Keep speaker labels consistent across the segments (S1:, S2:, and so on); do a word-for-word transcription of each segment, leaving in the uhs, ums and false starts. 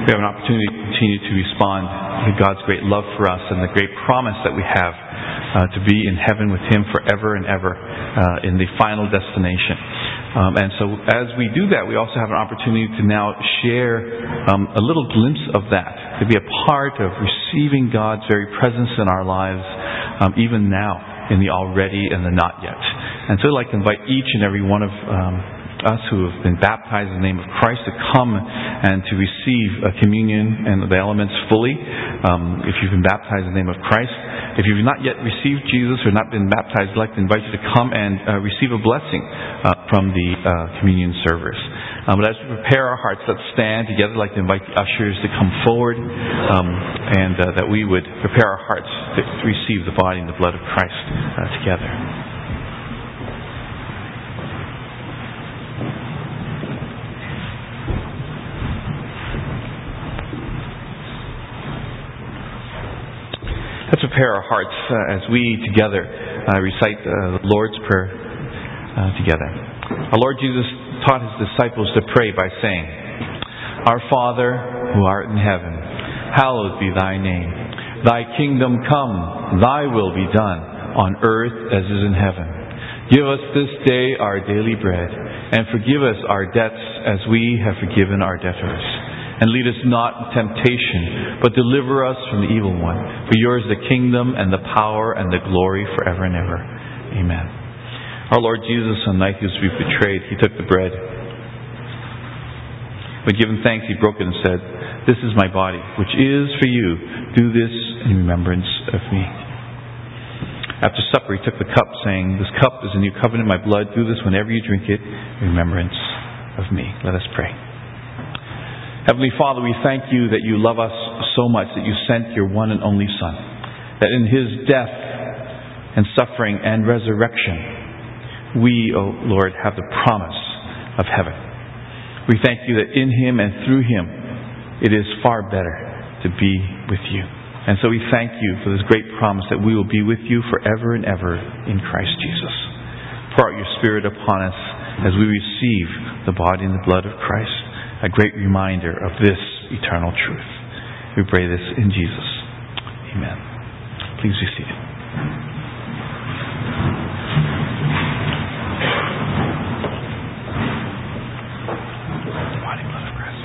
S1: we have an opportunity to continue to respond to God's great love for us and the great promise that we have uh, to be in heaven with Him forever and ever uh, in the final destination. Um, and so as we do that, we also have an opportunity to now share um, a little glimpse of that, to be a part of receiving God's very presence in our lives, um, even now, in the already and the not yet. And so I'd like to invite each and every one of um, us who have been baptized in the name of Christ to come and to receive a communion and the elements fully. Um, if you've been baptized in the name of Christ, if you've not yet received Jesus or not been baptized, I'd like to invite you to come and uh, receive a blessing uh, from the uh, communion servers. Um, but as we prepare our hearts, let's stand together. I'd like to invite the ushers to come forward um, and uh, that we would prepare our hearts to, to receive the body and the blood of Christ uh, together. Let's prepare our hearts uh, as we together uh, recite uh, the Lord's Prayer uh, together. Our Lord Jesus taught His disciples to pray by saying, Our Father, who art in heaven, hallowed be Thy name. Thy kingdom come, Thy will be done, on earth as is in heaven. Give us this day our daily bread, and forgive us our debts as we have forgiven our debtors. And lead us not in temptation, but deliver us from the evil one. For yours is the kingdom and the power and the glory forever and ever. Amen. Our Lord Jesus, on the night He was betrayed, He took the bread. But giving thanks, He broke it and said, This is my body, which is for you. Do this in remembrance of me. After supper, He took the cup, saying, This cup is a new covenant in my blood. Do this whenever you drink it in remembrance of me. Let us pray. Heavenly Father, we thank You that You love us so much that You sent Your one and only Son, that in His death and suffering and resurrection, we, O Lord, have the promise of heaven. We thank You that in Him and through Him, it is far better to be with You. And so we thank You for this great promise that we will be with You forever and ever in Christ Jesus. Pour out Your Spirit upon us as we receive the body and the blood of Christ. A great reminder of this eternal truth. We pray this in Jesus. Amen. Please be seated. The body and blood of Christ.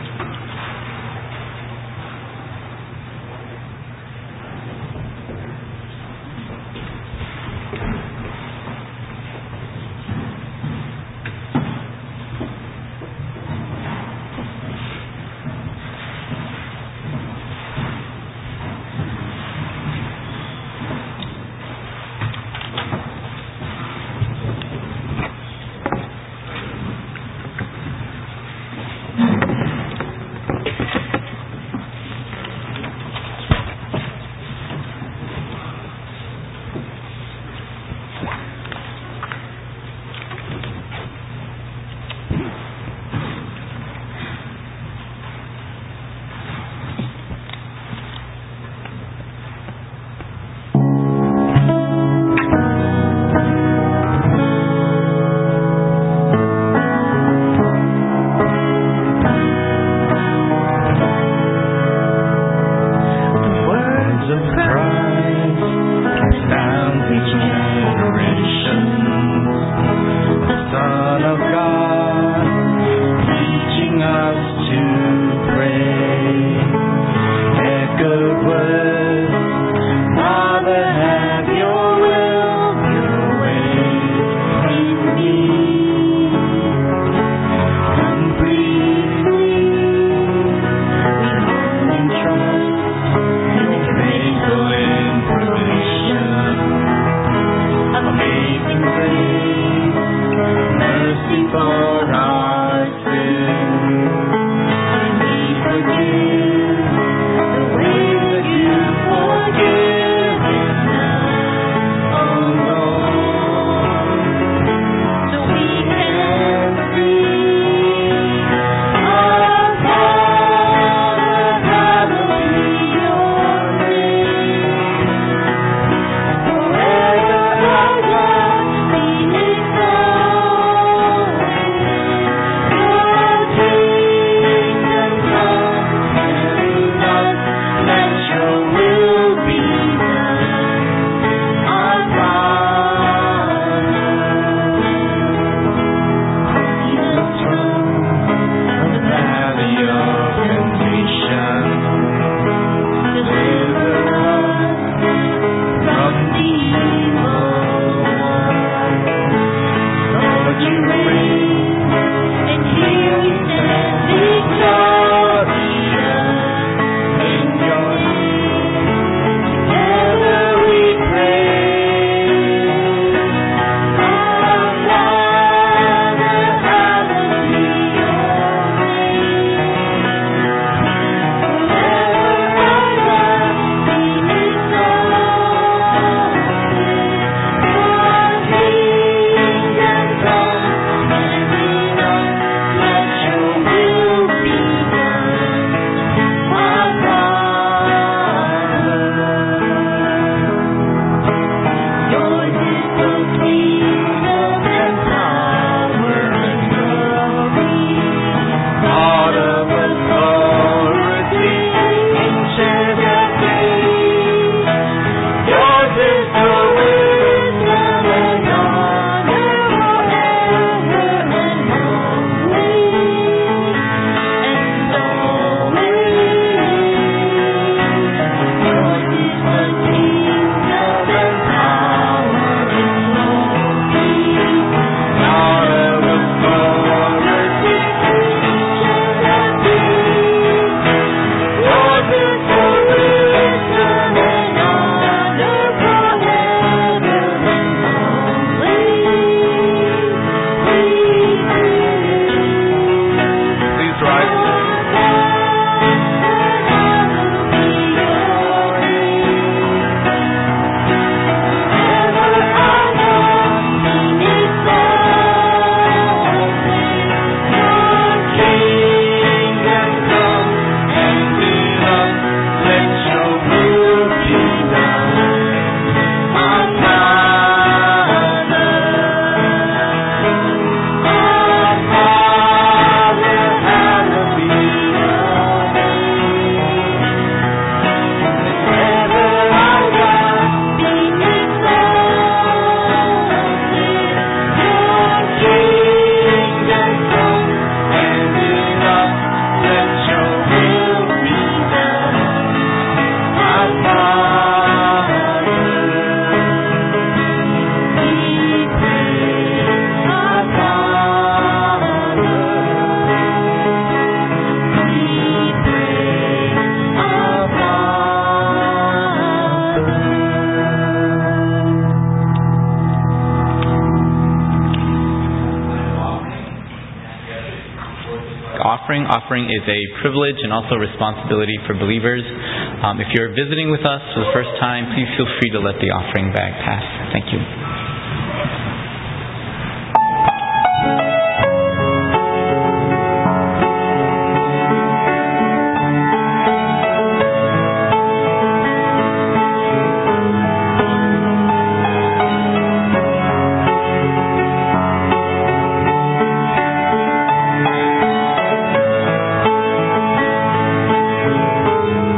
S2: offering. Offering is a privilege and also a responsibility for believers. Um, if you're visiting with us for the first time, please feel free to let the offering bag pass. Thank you.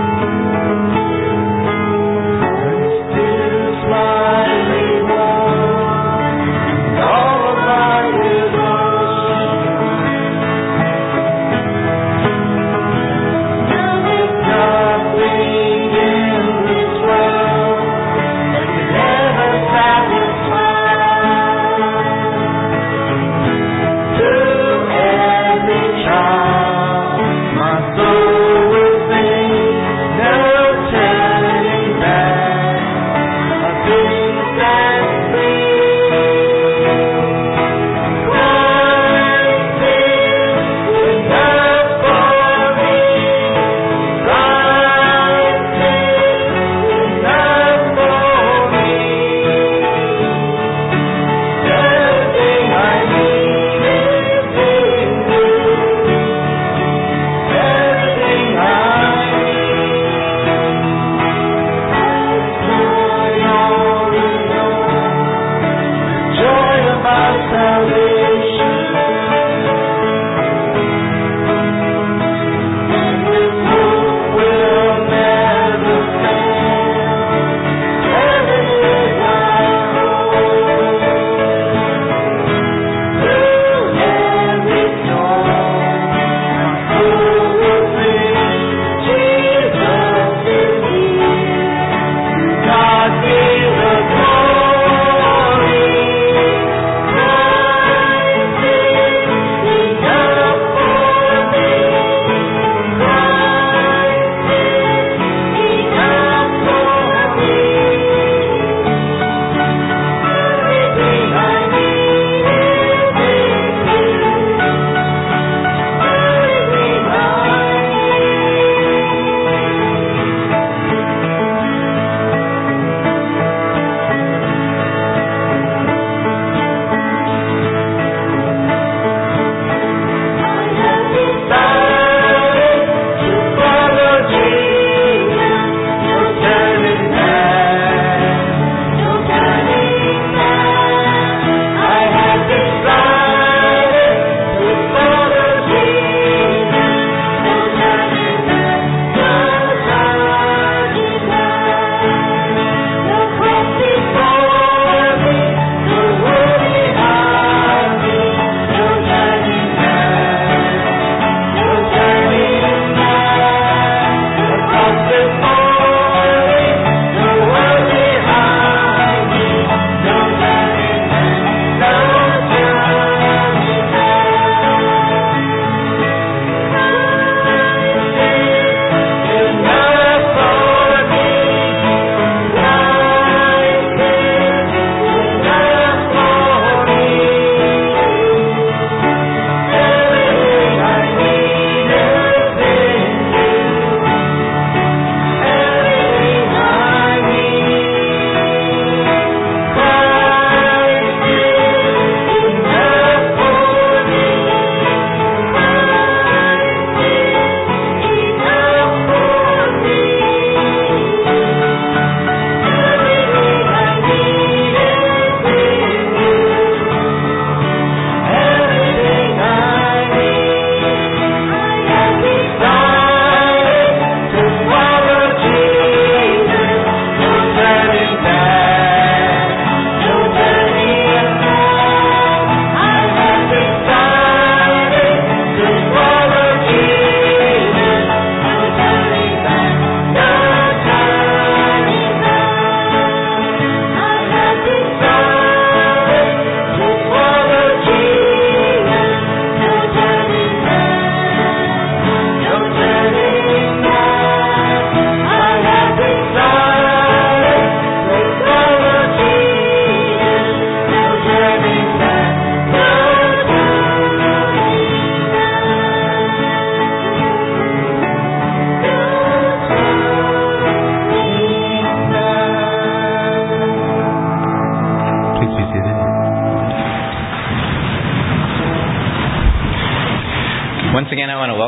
S3: My reward.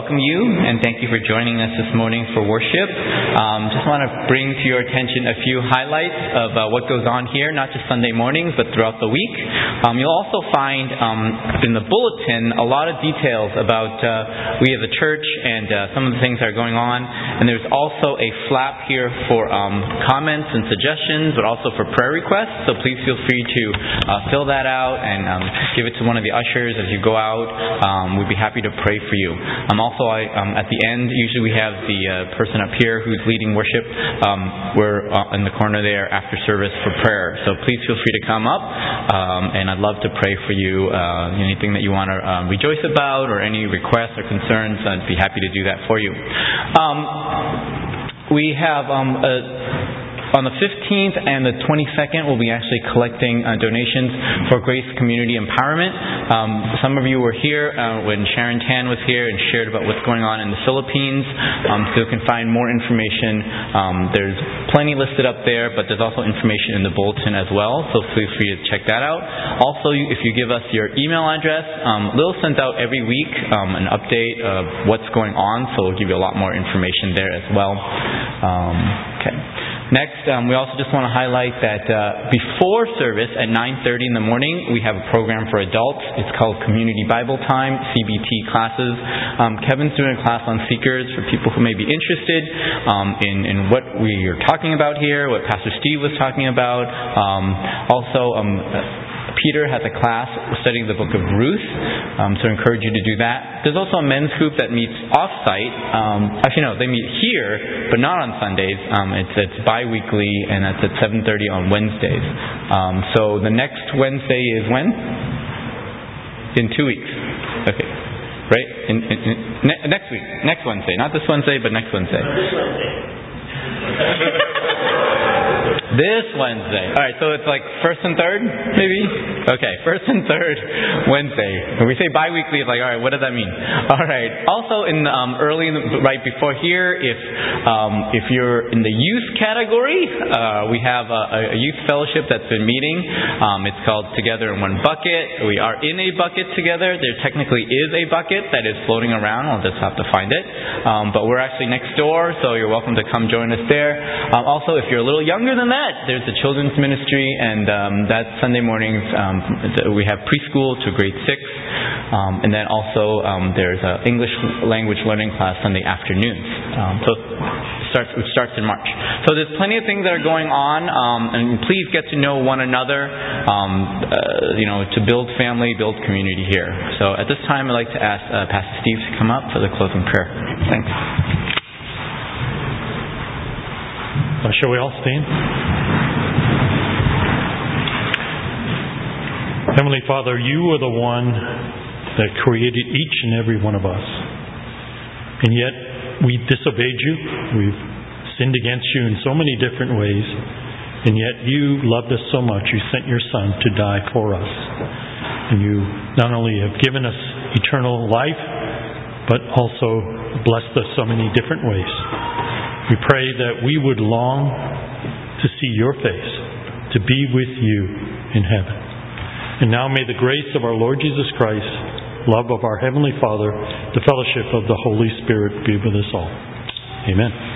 S2: welcome you and thank you for joining us this morning for worship. Um, just want to bring to your attention a few highlights of uh, what goes on here, not just Sunday mornings, but throughout the week. Um, you'll also find um, in the bulletin a lot of details about uh, we as a church and uh, some of the things that are going on. And there's also a flap here for um, comments and suggestions, but also for prayer requests. So please feel free to uh, fill that out and um, give it to one of the ushers as you go out. Um, we'd be happy to pray for you. Um, also, I, um, at the end, usually we have the uh, person up here who's leading worship. Um, we're uh, in the corner there after service for prayer. So please feel free to come up, um, and I'd love to pray for you. Uh, anything that you want to um, rejoice about or any requests or concerns, I'd be happy to do that for you. Um, we have um, a On the fifteenth and the twenty-second, we'll be actually collecting uh, donations for Grace Community Empowerment. Um, some of you were here uh, when Sharon Tan was here and shared about what's going on in the Philippines. Um, so you can find more information. Um, there's plenty listed up there, but there's also information in the bulletin as well. So feel free to check that out. Also, if you give us your email address, um, Lil sends out every week um, an update of what's going on. So we'll give you a lot more information there as well. Um, okay. Next, um, we also just want to highlight that uh, before service at nine thirty in the morning, we have a program for adults. It's called Community Bible Time, C B T classes. Um, Kevin's doing a class on Seekers for people who may be interested um, in, in what we are talking about here, what Pastor Steve was talking about. Um, also, um, Peter has a class studying the book of Ruth, um, so I encourage you to do that. There's also a men's group that meets off-site. Um, actually, no, they meet here, but not on Sundays. Um, it's, it's bi-weekly, and that's at seven thirty on Wednesdays. Um, so the next Wednesday is when? In two weeks. Okay. Right? In, in, in, ne- next week. Next Wednesday. Not this Wednesday, but next Wednesday. This Wednesday. Alright, so it's like first and third, maybe? Okay, first and third Wednesday. When we say bi-weekly, it's like, alright, what does that mean? Alright, also in um, early, right before here, if um, if you're in the youth category, uh, we have a, a youth fellowship that's been meeting. Um, it's called Together in One Bucket. We are in a bucket together. There technically is a bucket that is floating around. I'll just have to find it. Um, but we're actually next door, so you're welcome to come join us there. Um, also, if you're a little younger than that, there's the children's ministry, and um, that Sunday mornings um, we have preschool to grade six, um, and then also um, there's an English language learning class Sunday afternoons. Um, so it starts, it starts in March. So there's plenty of things that are going on, um, and please get to know one another, um, uh, you know, to build family, build community here. So at this time, I'd like to ask uh, Pastor Steve to come up for the closing prayer. Thanks.
S3: Uh, shall we all stand? Heavenly Father, you are the one that created each and every one of us. And yet, we disobeyed you. We've sinned against you in so many different ways. And yet, you loved us so much, you sent your Son to die for us. And you not only have given us eternal life, but also blessed us so many different ways. We pray that we would long to see your face, to be with you in heaven. And now may the grace of our Lord Jesus Christ, love of our Heavenly Father, the fellowship of the Holy Spirit be with us all. Amen.